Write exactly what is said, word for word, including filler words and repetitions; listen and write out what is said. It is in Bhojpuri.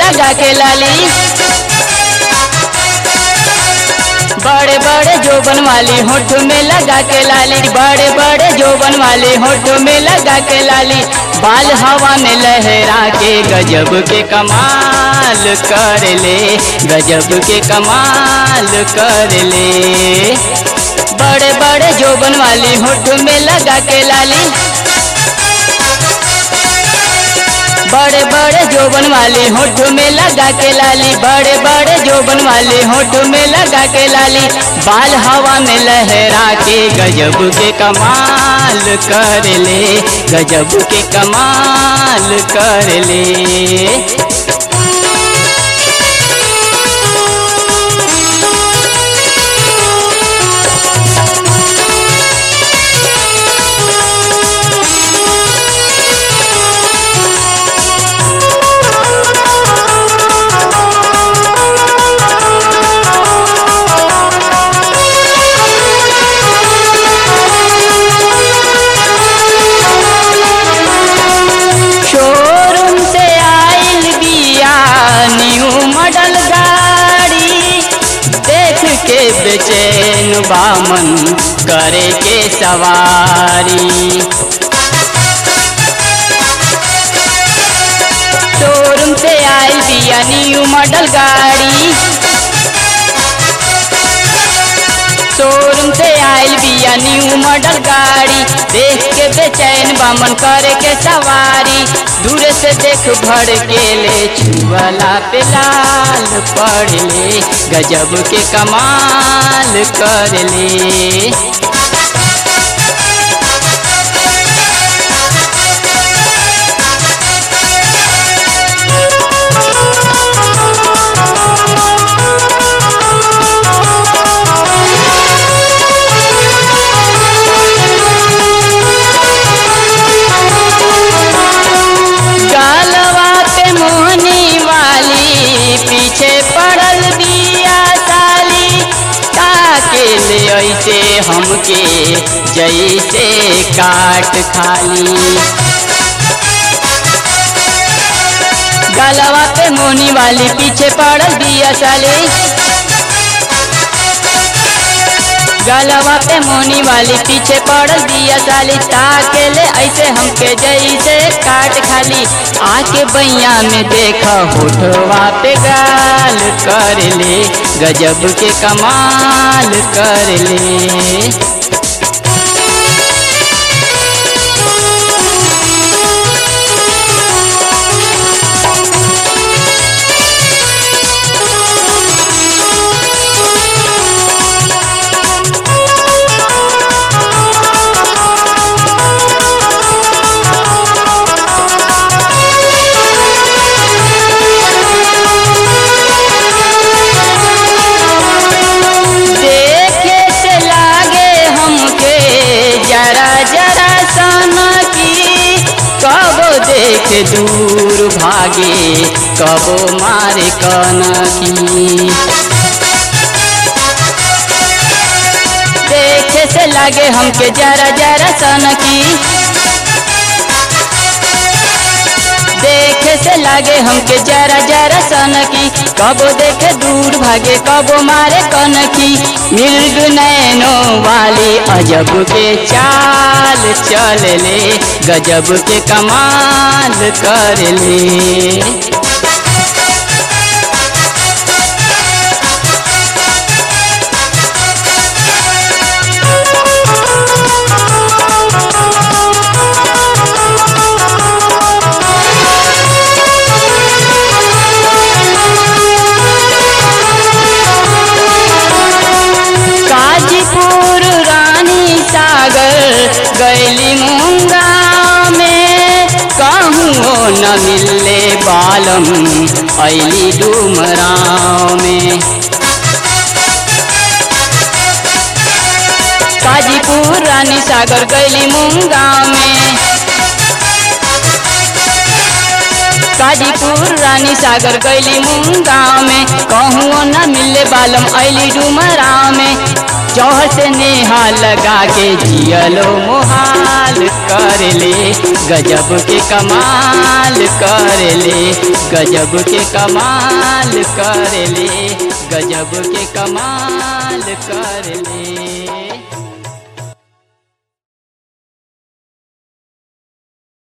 लगा के लाली, बड़े बड़े जोबन वाली होठ में लगा के लाली, बड़े बड़े जोबन वाली होठ में लगा के लाली, बाल हवा में लहरा के गजब के कमाल कर ले, गजब के कमाल कर ले। बड़े बड़े जोबन वाली होठ में लगा के लाली, बड़े बड़े जोबन वाली होठ में लगा के लाली, बड़े बड़े जोबन वाली होठ में लगा के लाली, बाल हवा में लहरा के गजब के कमाल कर ले, गजब के कमाल कर ले। बेचैन बामन करे के सवारी, शोरूम से आई बिया न्यू मॉडल गाड़ी, शोरूम से आई बिया न्यू मॉडल गाड़ी, देख के बेचैन बामन करे के सवारी, दूर से देख भर के ले छुअला पे लाल पड़ ले, गजब के कमाल कर ले। ऐसे हमके जैसे काट खाली, गलवा पे मोनी वाली पीछे पड़ल दिया साली, गलवा पे मोनी वाली पीछे पड़ल दिया साली, ताके ले ऐसे हमके जैसे काट खाली, आके बैया में देखा होठवा पे गाल कर ले, गजब के कमाल कर ले। देख दूर भागे कबो मारे कनकी, देखे से लागे हमके जरा जरा सनकी, देखे से लागे हमके जरा जरा सनकी, कबो देखे दूर भागे कबो मारे कनकी, मृग नैनो वाली अजब के चाल चल ले, गजब के कमाल कर ले। गैली मुंगा में कहूँ न मिले बालम, ऐली डुमराव में, काजीपुर रानी सागर गैली मुंगा में, काजीपुर रानी सागर गैली मुंगा में, कहूँ न मिले बालम ऐली डुमराव में, जौहर से नेहा लगा के जियलो मोहाल कर ले, गजब के कमाल कर ले, गजब के कमाल कर ले, गजब के कमाल कर ले।